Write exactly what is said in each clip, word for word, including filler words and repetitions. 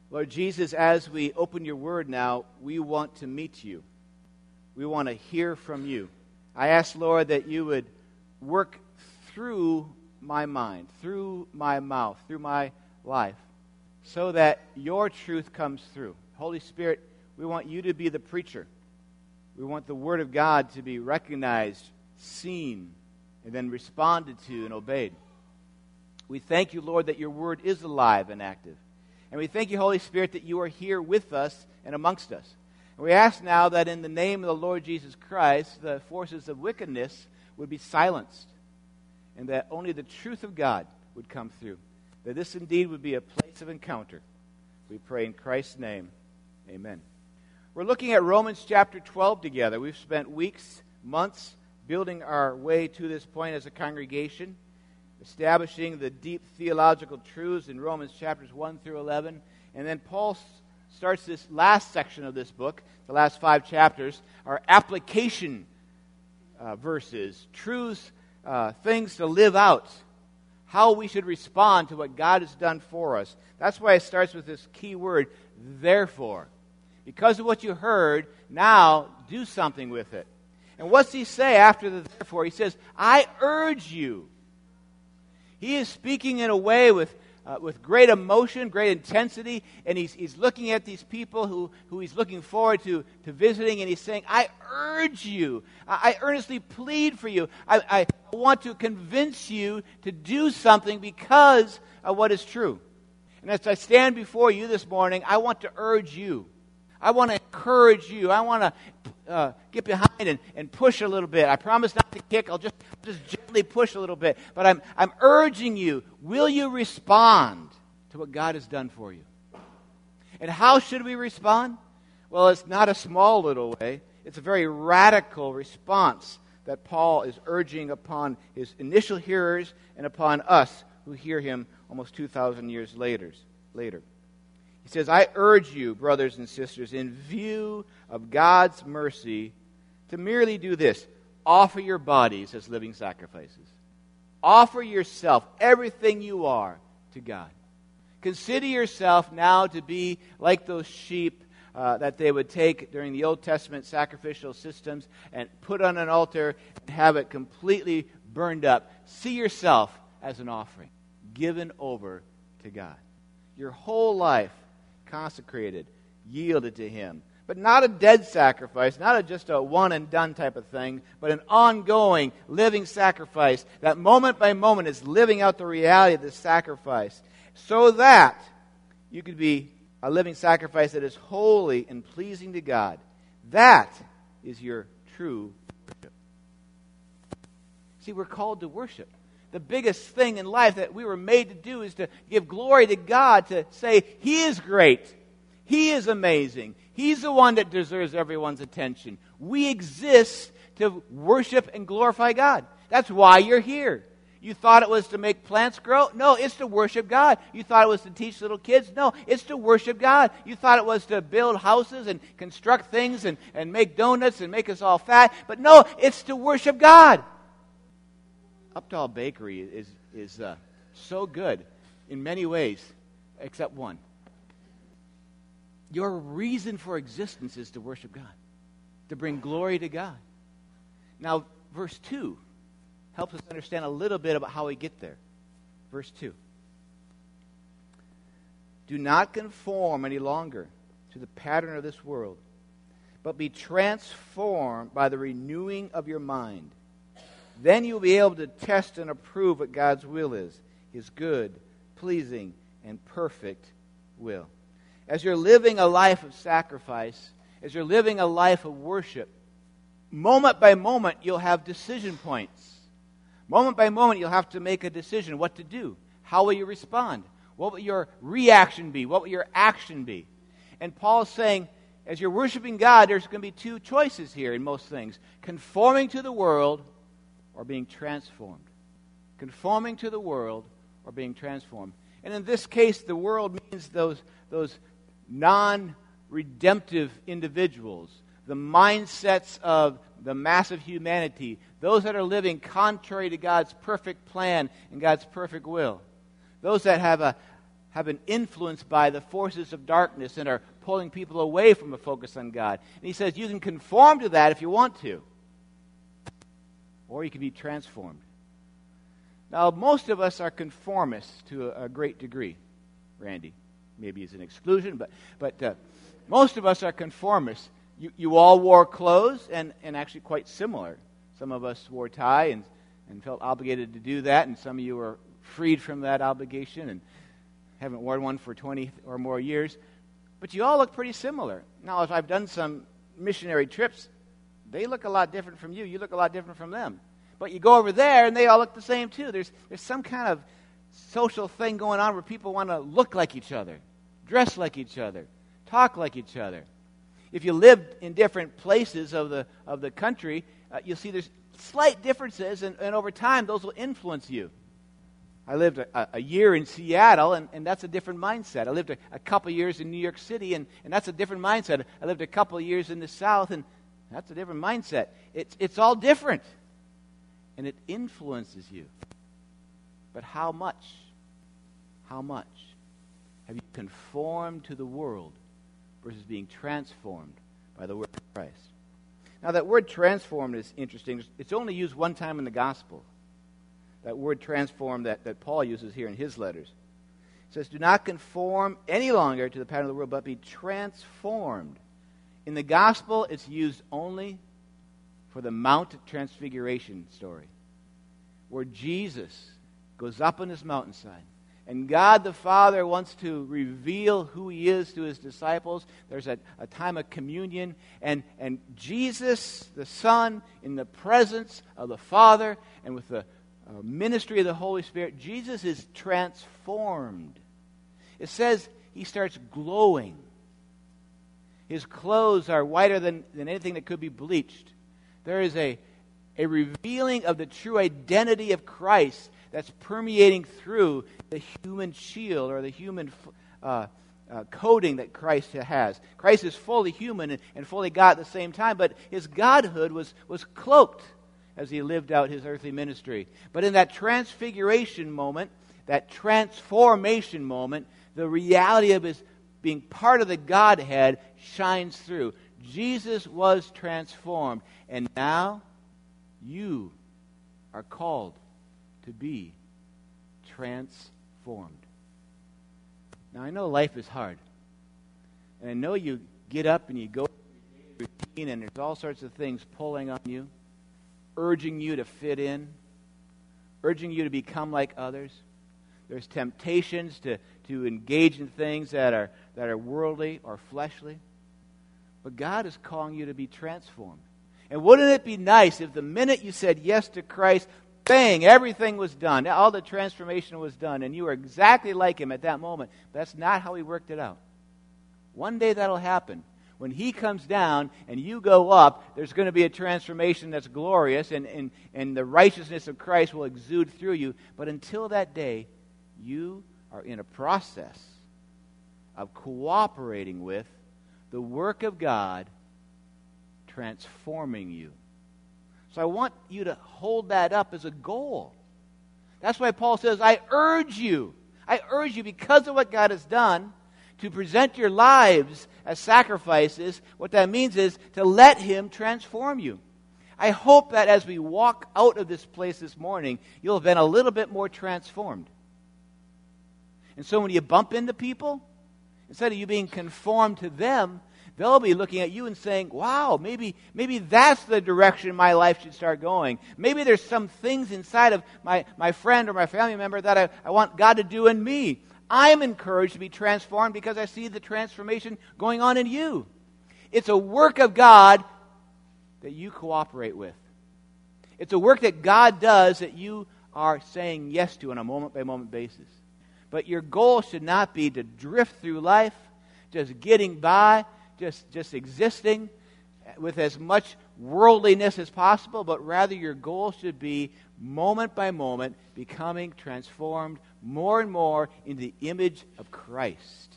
Lord Jesus, as we open your word now, we want to meet you. We want to hear from you. I ask, Lord, that you would work through my mind, through my mouth, through my life, so that your truth comes through. Holy Spirit, we want you to be the preacher. We want the word of God to be recognized, seen, and then responded to and obeyed. We thank you, Lord, that your word is alive and active. And we thank you, Holy Spirit, that you are here with us and amongst us. And we ask now that in the name of the Lord Jesus Christ, the forces of wickedness would be silenced, and that only the truth of God would come through. That this indeed would be a place of encounter. We pray in Christ's name. Amen. We're looking at Romans chapter twelve together. We've spent weeks, months, building our way to this point as a congregation, establishing the deep theological truths in Romans chapters one through eleven. And then Paul s- starts this last section of this book, the last five chapters, our application uh, verses, truths, uh, things to live out, how we should respond to what God has done for us. That's why it starts with this key word, therefore. Because of what you heard, now do something with it. And what's he say after the therefore? He says, I urge you. He is speaking in a way with uh, with great emotion, great intensity, and he's he's looking at these people who, who he's looking forward to, to visiting, and he's saying, I urge you. I, I earnestly plead for you. I, I want to convince you to do something because of what is true. And as I stand before you this morning, I want to urge you. I want to encourage you. I want to uh, get behind and, and push a little bit. I promise not to kick. I'll just just gently push a little bit. But I'm I'm urging you. Will you respond to what God has done for you? And how should we respond? Well, it's not a small little way. It's a very radical response that Paul is urging upon his initial hearers and upon us who hear him almost two thousand years later. Later. He says, I urge you, brothers and sisters, in view of God's mercy, to merely do this. Offer your bodies as living sacrifices. Offer yourself, everything you are, to God. Consider yourself now to be like those sheep uh, that they would take during the Old Testament sacrificial systems and put on an altar and have it completely burned up. See yourself as an offering, given over to God. Your whole life consecrated, yielded to Him. But not a dead sacrifice, not a just a one-and-done type of thing, but an ongoing, living sacrifice that moment by moment is living out the reality of this sacrifice so that you could be a living sacrifice that is holy and pleasing to God. That is your true worship. See, we're called to worship. The biggest thing in life that we were made to do is to give glory to God, to say, He is great. He is amazing. He's the one that deserves everyone's attention. We exist to worship and glorify God. That's why you're here. You thought it was to make plants grow? No, it's to worship God. You thought it was to teach little kids? No, it's to worship God. You thought it was to build houses and construct things and, and make donuts and make us all fat? But no, it's to worship God. Updahl Bakery is is uh, so good in many ways, except one. Your reason for existence is to worship God, to bring glory to God. Now, verse two helps us understand a little bit about how we get there. Verse two. Do not conform any longer to the pattern of this world, but be transformed by the renewing of your mind. Then you'll be able to test and approve what God's will is, His good, pleasing, and perfect will. As you're living a life of sacrifice, as you're living a life of worship, moment by moment you'll have decision points. Moment by moment you'll have to make a decision what to do. How will you respond? What will your reaction be? What will your action be? And Paul's saying, as you're worshiping God, there's going to be two choices here in most things. Conforming to the world or being transformed. Conforming to the world or being transformed. And in this case, the world means those, those non-redemptive individuals, the mindsets of the mass of humanity, those that are living contrary to God's perfect plan and God's perfect will. Those that have a have been influenced by the forces of darkness and are pulling people away from a focus on God. And he says you can conform to that if you want to, or you can be transformed. Now, most of us are conformists to a, a great degree. Randy, maybe he's an exclusion, but but uh, most of us are conformists. You, you all wore clothes, and, and actually quite similar. Some of us wore tie and, and felt obligated to do that, and some of you are freed from that obligation and haven't worn one for twenty or more years. But you all look pretty similar. Now, if I've done some missionary trips, they look a lot different from you. You look a lot different from them. But you go over there, and they all look the same, too. There's, there's some kind of social thing going on where people want to look like each other, dress like each other, talk like each other. If you lived in different places of the of the country, uh, you'll see there's slight differences, and, and over time, those will influence you. I lived a, a year in Seattle, and, and that's a different mindset. I lived a, a couple years in New York City, and, and that's a different mindset. I lived a couple of years in the South, and that's a different mindset. It's it's all different, and it influences you. But how much? How much have you conformed to the world versus being transformed by the word of Christ? Now, that word transformed is interesting. It's only used one time in the gospel. That word transformed that, that Paul uses here in his letters. It says, do not conform any longer to the pattern of the world, but be transformed. In the gospel, it's used only for the Mount Transfiguration story, where Jesus goes up on this mountainside, and God the Father wants to reveal who he is to his disciples. There's a, a time of communion, and, and Jesus, the Son, in the presence of the Father and with the uh, ministry of the Holy Spirit, Jesus is transformed. It says he starts glowing. His clothes are whiter than, than anything that could be bleached. There is a, a revealing of the true identity of Christ that's permeating through the human shield or the human uh, uh, coating that Christ has. Christ is fully human and, and fully God at the same time, but his godhood was, was cloaked as he lived out his earthly ministry. But in that transfiguration moment, that transformation moment, the reality of his being part of the Godhead shines through. Jesus was transformed, and now you are called to be transformed. Now, I know life is hard. And I know you get up and you go through your routine, and there's all sorts of things pulling on you, urging you to fit in, urging you to become like others. There's temptations to, to engage in things that are, that are worldly or fleshly. But God is calling you to be transformed. And wouldn't it be nice if the minute you said yes to Christ, bang, everything was done. All the transformation was done, and you were exactly like him at that moment. But that's not how he worked it out. One day that'll happen. When he comes down and you go up, there's going to be a transformation that's glorious, and, and, and the righteousness of Christ will exude through you. But until that day, you are in a process of cooperating with the work of God transforming you. So I want you to hold that up as a goal. That's why Paul says, I urge you, I urge you because of what God has done, to present your lives as sacrifices. What that means is to let him transform you. I hope that as we walk out of this place this morning, you'll have been a little bit more transformed. And so when you bump into people, instead of you being conformed to them, they'll be looking at you and saying, wow, maybe maybe that's the direction my life should start going. Maybe there's some things inside of my, my friend or my family member that I, I want God to do in me. I'm encouraged to be transformed because I see the transformation going on in you. It's a work of God that you cooperate with. It's a work that God does that you are saying yes to on a moment-by-moment basis. But your goal should not be to drift through life, just getting by, just, just existing with as much worldliness as possible, but rather your goal should be moment by moment becoming transformed more and more into the image of Christ.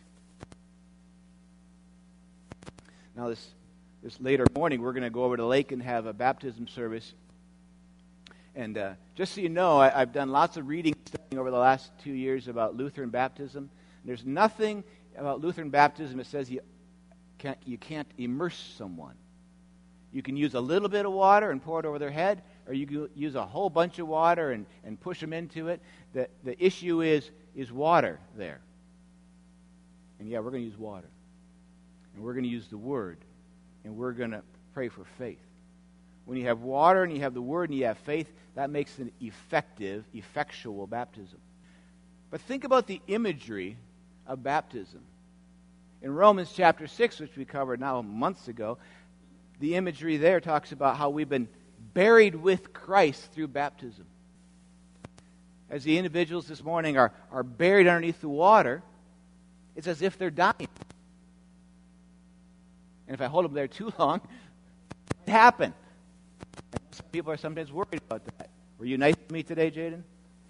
Now this, this later morning we're going to go over to the lake and have a baptism service. And uh, just so you know, I, I've done lots of reading and studying over the last two years about Lutheran baptism. There's nothing about Lutheran baptism that says you can't, you can't immerse someone. You can use a little bit of water and pour it over their head, or you can use a whole bunch of water and, and push them into it. The, the issue is, is water there. And yeah, we're going to use water. And we're going to use the Word. And we're going to pray for faith. When you have water and you have the Word and you have faith, that makes an effective, effectual baptism. But think about the imagery of baptism. In Romans chapter six, which we covered now months ago, the imagery there talks about how we've been buried with Christ through baptism. As the individuals this morning are, are buried underneath the water, it's as if they're dying. And if I hold them there too long, it can happen. And people are sometimes worried about that. Were you nice to me today, Jaden?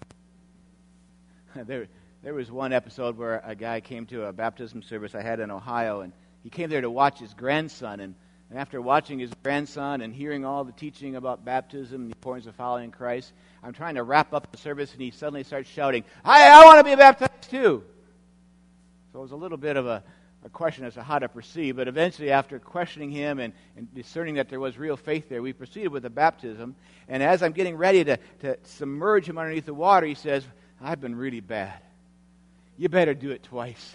there, there was one episode where a guy came to a baptism service I had in Ohio, and he came there to watch his grandson, and And after watching his grandson and hearing all the teaching about baptism and the importance of following Christ, I'm trying to wrap up the service, and he suddenly starts shouting, "Hey, I want to be baptized too!" So it was a little bit of a, a question as to how to proceed, but eventually after questioning him and, and discerning that there was real faith there, we proceeded with the baptism. And as I'm getting ready to, to submerge him underneath the water, he says, "I've been really bad. You better do it twice."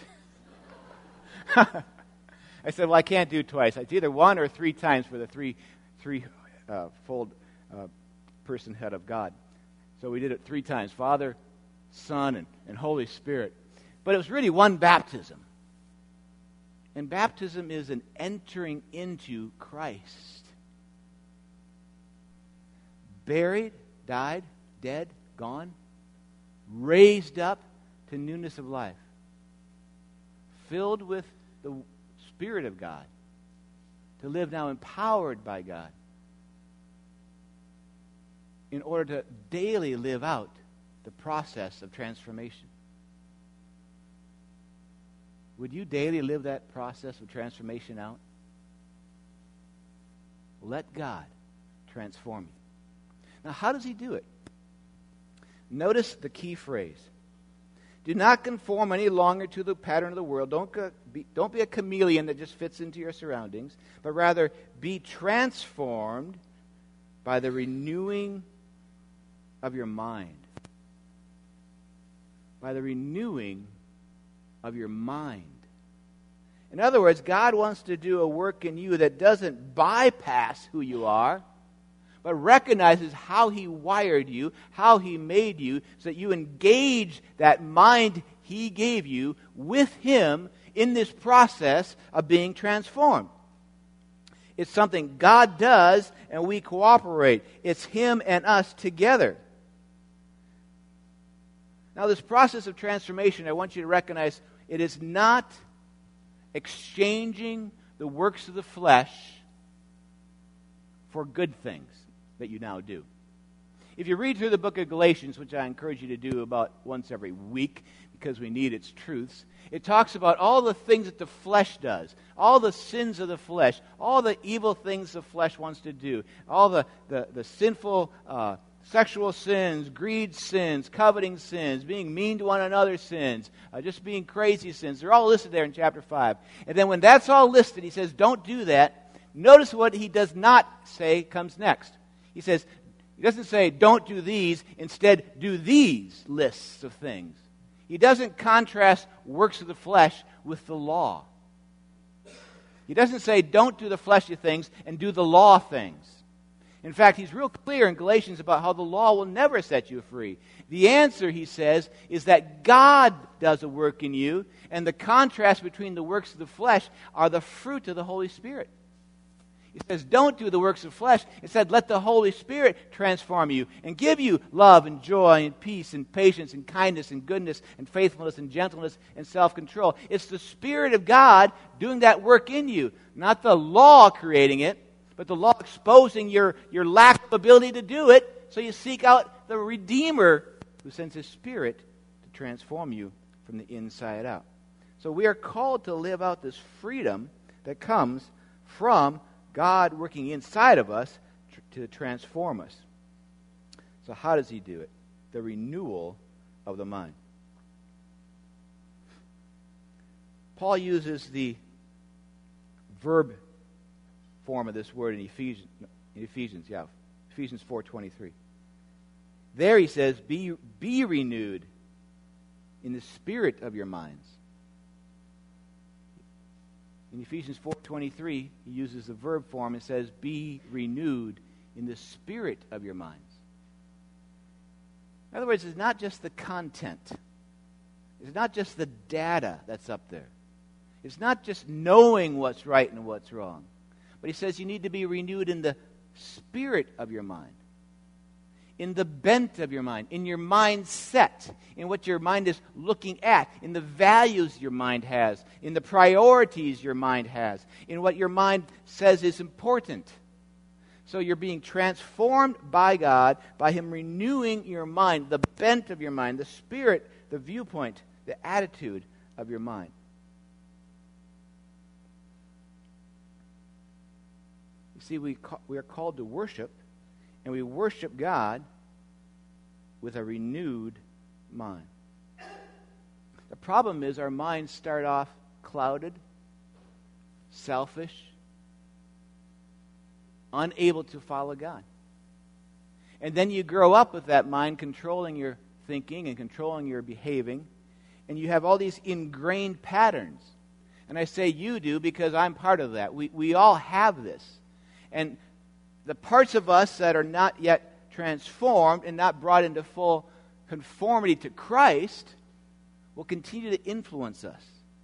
I said, "Well, I can't do twice. It's either one or three times for the three, three uh, fold uh, person head of God." So we did it three times: Father, Son, and, and Holy Spirit. But it was really one baptism. And baptism is an entering into Christ. Buried, died, dead, gone, raised up to newness of life. Filled with the Spirit of God, to live now empowered by God in order to daily live out the process of transformation. Would you daily live that process of transformation out? Let God transform you. Now, how does He do it? Notice the key phrase. Do not conform any longer to the pattern of the world. Don't go, be, don't be a chameleon that just fits into your surroundings, but rather be transformed by the renewing of your mind. By the renewing of your mind. In other words, God wants to do a work in you that doesn't bypass who you are, but recognizes how He wired you, how He made you, so that you engage that mind He gave you with Him in this process of being transformed. It's something God does, and we cooperate. It's Him and us together. Now, this process of transformation, I want you to recognize, it is not exchanging the works of the flesh for good things that you now do. If you read through the book of Galatians, which I encourage you to do about once every week because we need its truths, it talks about all the things that the flesh does, all the sins of the flesh, all the evil things the flesh wants to do, all the, the, the sinful uh, sexual sins, greed sins, coveting sins, being mean to one another sins, uh, just being crazy sins. They're all listed there in chapter five. And then when that's all listed, he says, don't do that. Notice what he does not say comes next. He says, he doesn't say, don't do these. Instead, do these lists of things. He doesn't contrast works of the flesh with the law. He doesn't say, don't do the fleshly things and do the law things. In fact, he's real clear in Galatians about how the law will never set you free. The answer, he says, is that God does a work in you, and the contrast between the works of the flesh are the fruit of the Holy Spirit. He says, don't do the works of flesh. Instead, let the Holy Spirit transform you and give you love and joy and peace and patience and kindness and goodness and faithfulness and gentleness and self-control. It's the Spirit of God doing that work in you, not the law creating it, but the law exposing your, your lack of ability to do it, so you seek out the Redeemer who sends His Spirit to transform you from the inside out. So we are called to live out this freedom that comes from God working inside of us tr- to transform us. So how does He do it? The renewal of the mind. Paul uses the verb form of this word in Ephesians, in Ephesians, yeah, Ephesians four twenty-three. There he says, be, be renewed in the spirit of your minds. In Ephesians four twenty-three, he uses the verb form and says, be renewed in the spirit of your minds. In other words, it's not just the content. It's not just the data that's up there. It's not just knowing what's right and what's wrong. But he says you need to be renewed in the spirit of your mind, in the bent of your mind, in your mindset, in what your mind is looking at, in the values your mind has, in the priorities your mind has, in what your mind says is important. So you're being transformed by God, by Him renewing your mind, the bent of your mind, the spirit, the viewpoint, the attitude of your mind. You see, we ca- we are called to worship, and we worship God with a renewed mind. The problem is our minds start off clouded, selfish, unable to follow God. And then you grow up with that mind controlling your thinking and controlling your behaving, and you have all these ingrained patterns. And I say you do because I'm part of that. We we all have this. And the parts of us that are not yet transformed and not brought into full conformity to Christ will continue to influence us.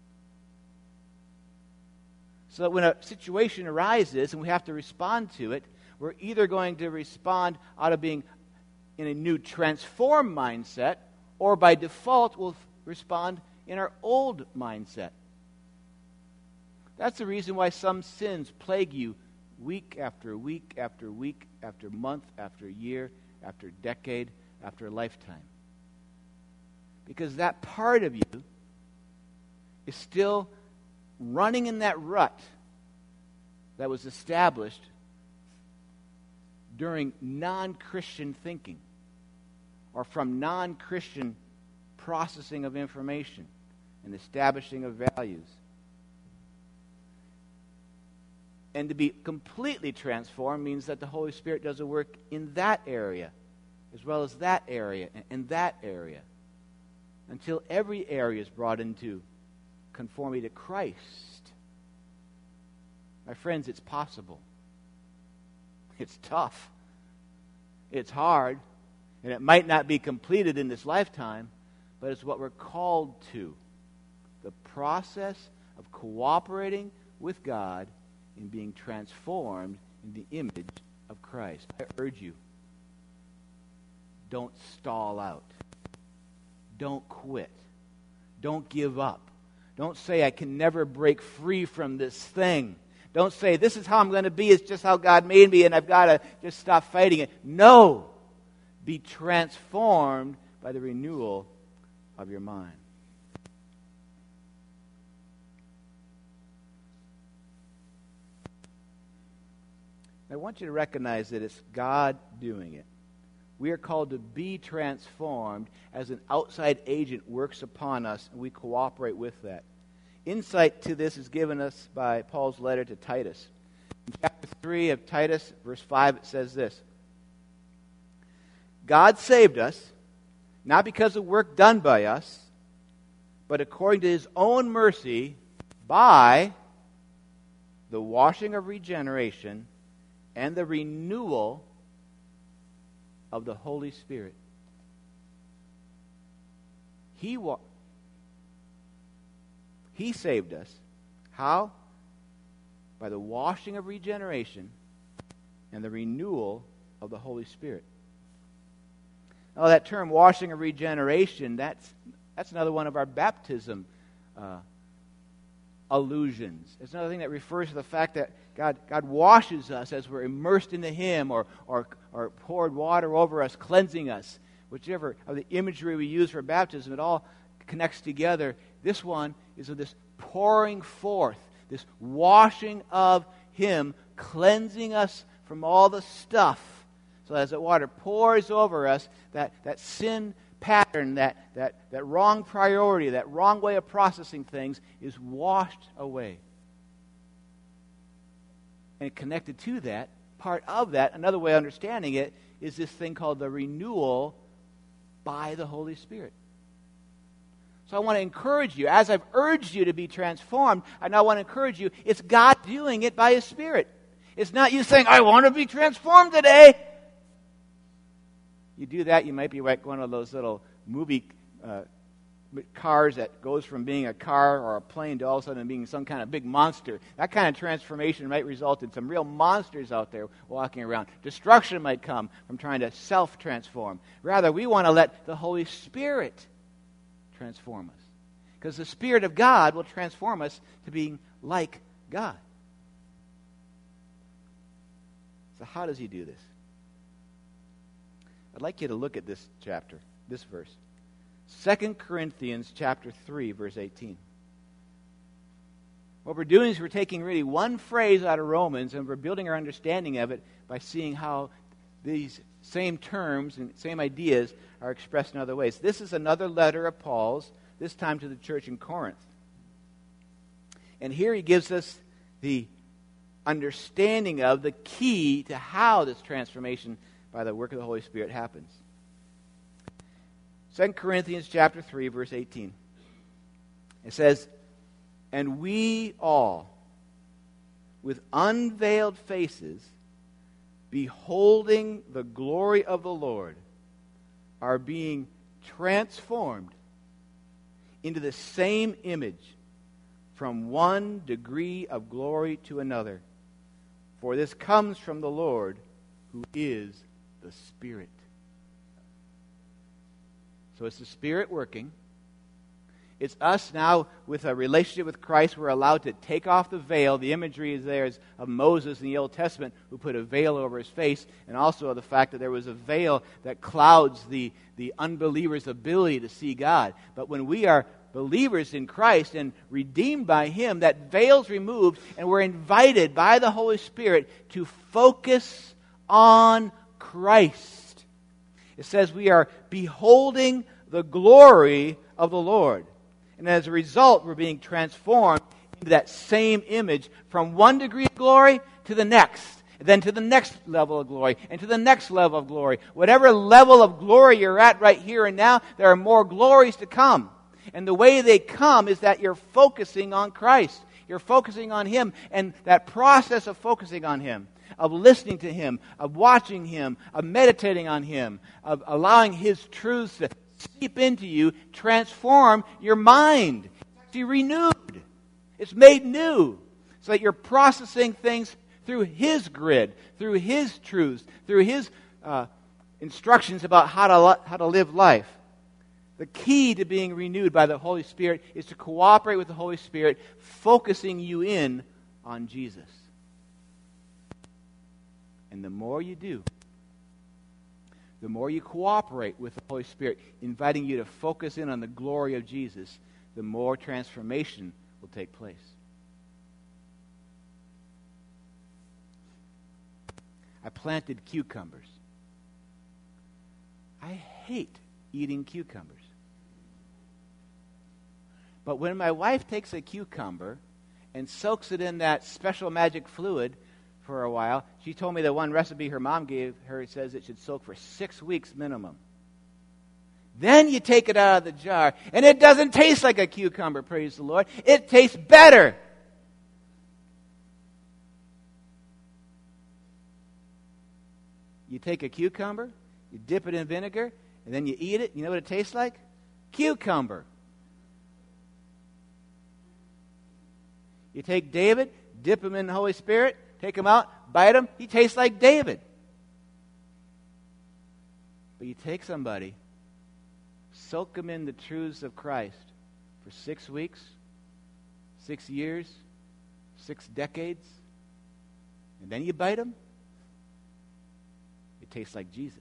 So that when a situation arises and we have to respond to it, we're either going to respond out of being in a new transformed mindset, or by default we'll respond in our old mindset. That's the reason why some sins plague you week after week after week after month after year after decade after lifetime. Because that part of you is still running in that rut that was established during non-Christian thinking or from non-Christian processing of information and establishing of values. And to be completely transformed means that the Holy Spirit does a work in that area as well as that area and that area until every area is brought into conformity to Christ. My friends, it's possible. It's tough. It's hard. And it might not be completed in this lifetime, but it's what we're called to. The process of cooperating with God in being transformed in the image of Christ. I urge you, don't stall out. Don't quit. Don't give up. Don't say, I can never break free from this thing. Don't say, this is how I'm going to be. It's just how God made me, and I've got to just stop fighting it. No. Be transformed by the renewal of your mind. I want you to recognize that it's God doing it. We are called to be transformed as an outside agent works upon us, and we cooperate with that. Insight to this is given us by Paul's letter to Titus. In chapter three of Titus, verse five, it says this: God saved us, not because of work done by us, but according to His own mercy, by the washing of regeneration and the renewal of the Holy Spirit. He wa- He saved us. How? By the washing of regeneration and the renewal of the Holy Spirit. Now, that term, washing of regeneration, that's that's another one of our baptism uh, allusions. It's another thing that refers to the fact that God God washes us as we're immersed into Him, or or or poured water over us, cleansing us. Whichever of the imagery we use for baptism, it all connects together. This one is of this pouring forth, this washing of Him, cleansing us from all the stuff. So as the water pours over us, that, that sin pattern, that, that, that wrong priority, that wrong way of processing things is washed away. And connected to that, part of that, another way of understanding it, is this thing called the renewal by the Holy Spirit. So I want to encourage you, as I've urged you to be transformed, I now want to encourage you, it's God doing it by His Spirit. It's not you saying, I want to be transformed today. You do that, you might be like one of those little movie uh, cars that goes from being a car or a plane to all of a sudden being some kind of big monster. That kind of transformation might result in some real monsters out there walking around. Destruction might come from trying to self-transform. Rather, we want to let the Holy Spirit transform us. Because the Spirit of God will transform us to being like God. So how does He do this? I'd like you to look at this chapter, this verse. Second Corinthians chapter three, verse eighteen. What we're doing is we're taking really one phrase out of Romans and we're building our understanding of it by seeing how these same terms and same ideas are expressed in other ways. This is another letter of Paul's, this time to the church in Corinth. And here he gives us the understanding of the key to how this transformation by the work of the Holy Spirit happens. Second Corinthians chapter three, verse eighteen. It says, "And we all, with unveiled faces, beholding the glory of the Lord, are being transformed into the same image from one degree of glory to another. For this comes from the Lord, who is the Spirit." So it's the Spirit working. It's us now with a relationship with Christ. We're allowed to take off the veil. The imagery is there of Moses in the Old Testament who put a veil over his face, and also of the fact that there was a veil that clouds the, the unbeliever's ability to see God. But when we are believers in Christ and redeemed by Him, that veil's removed, and we're invited by the Holy Spirit to focus on Christ. It says we are beholding the glory of the Lord. And as a result, we're being transformed into that same image from one degree of glory to the next, and then to the next level of glory, and to the next level of glory. Whatever level of glory you're at right here and now, there are more glories to come. And the way they come is that you're focusing on Christ. You're focusing on Him, and that process of focusing on Him, of listening to Him, of watching Him, of meditating on Him, of allowing His truths to seep into you, transform your mind. It's actually renewed. It's made new. So that you're processing things through His grid, through His truths, through His uh, instructions about how to, li- how to live life. The key to being renewed by the Holy Spirit is to cooperate with the Holy Spirit, focusing you in on Jesus. And the more you do, the more you cooperate with the Holy Spirit, inviting you to focus in on the glory of Jesus, the more transformation will take place. I planted cucumbers. I hate eating cucumbers. But when my wife takes a cucumber and soaks it in that special magic fluid for a while, she told me that one recipe her mom gave her says it should soak for six weeks minimum. Then you take it out of the jar, and it doesn't taste like a cucumber, praise the Lord. It tastes better. You take a cucumber, you dip it in vinegar, and then you eat it. You know what it tastes like? Cucumber. You take David, dip him in the Holy Spirit, take him out, bite him, he tastes like David. But you take somebody, soak them in the truths of Christ for six weeks, six years, six decades, and then you bite them, it tastes like Jesus.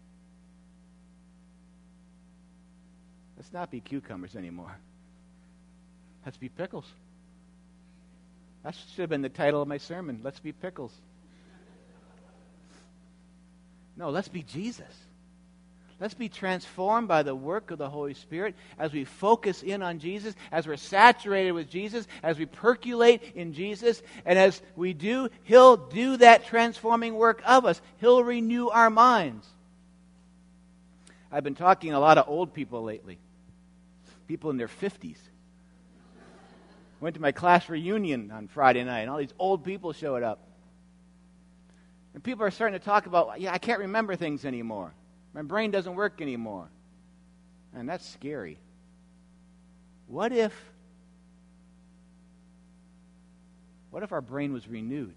Let's not be cucumbers anymore. Let's be pickles. That should have been the title of my sermon. Let's be pickles. No, let's be Jesus. Let's be transformed by the work of the Holy Spirit as we focus in on Jesus, as we're saturated with Jesus, as we percolate in Jesus, and as we do, He'll do that transforming work of us. He'll renew our minds. I've been talking to a lot of old people lately, people in their fifties. Went to my class reunion on Friday night, and all these old people showed up. And people are starting to talk about, yeah, I can't remember things anymore. My brain doesn't work anymore. And that's scary. What if, what if our brain was renewed?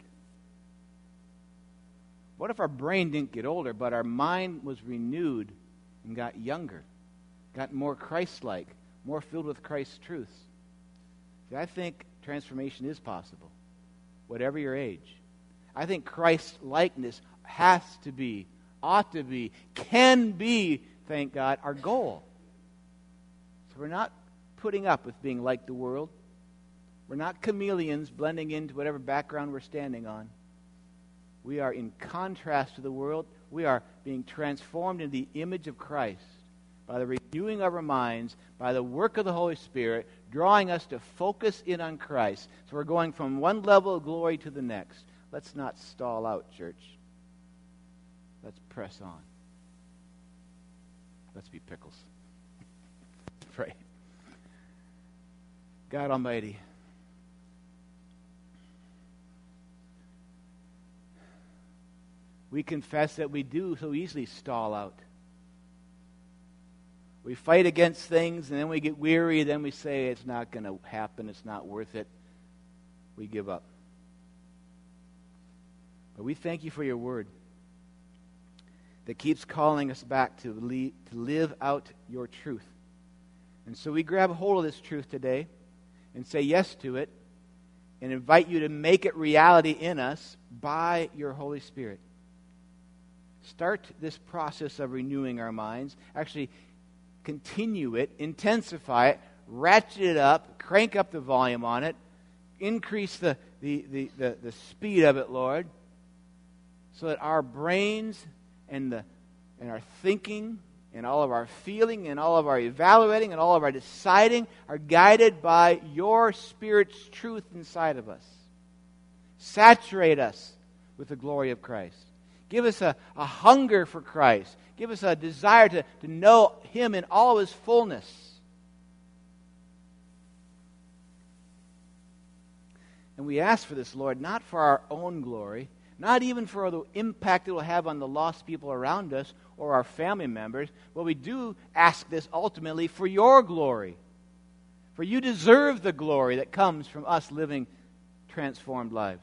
What if our brain didn't get older, but our mind was renewed and got younger, got more Christ-like, more filled with Christ's truths? See, I think transformation is possible, whatever your age. I think Christ-likeness has to be, ought to be, can be, thank God, our goal. So we're not putting up with being like the world. We're not chameleons blending into whatever background we're standing on. We are in contrast to the world. We are being transformed in the image of Christ by the renewing of our minds, by the work of the Holy Spirit, drawing us to focus in on Christ. So we're going from one level of glory to the next. Let's not stall out, church. Let's press on. Let's be pickles. Pray. God Almighty, we confess that we do so easily stall out. We fight against things, and then we get weary, then we say it's not going to happen, it's not worth it. We give up. But we thank you for your word that keeps calling us back to, lead, to live out your truth. And so we grab hold of this truth today and say yes to it and invite you to make it reality in us by your Holy Spirit. Start this process of renewing our minds. Actually, continue it, intensify it, ratchet it up, crank up the volume on it, increase the, the, the, the, the speed of it, Lord, so that our brains and the and our thinking and all of our feeling and all of our evaluating and all of our deciding are guided by your Spirit's truth inside of us. Saturate us with the glory of Christ. Give us a, a hunger for Christ. Give us a desire to, to know Him in all of His fullness. And we ask for this, Lord, not for our own glory, not even for the impact it will have on the lost people around us or our family members, but we do ask this ultimately for your glory. For you deserve the glory that comes from us living transformed lives.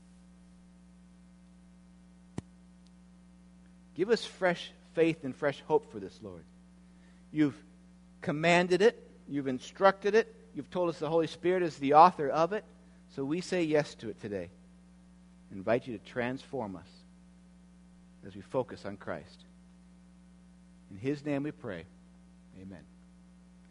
Give us fresh faith and fresh hope for this, Lord. You've commanded it. You've instructed it. You've told us the Holy Spirit is the author of it. So we say yes to it today. I invite you to transform us as we focus on Christ. In His name we pray. Amen.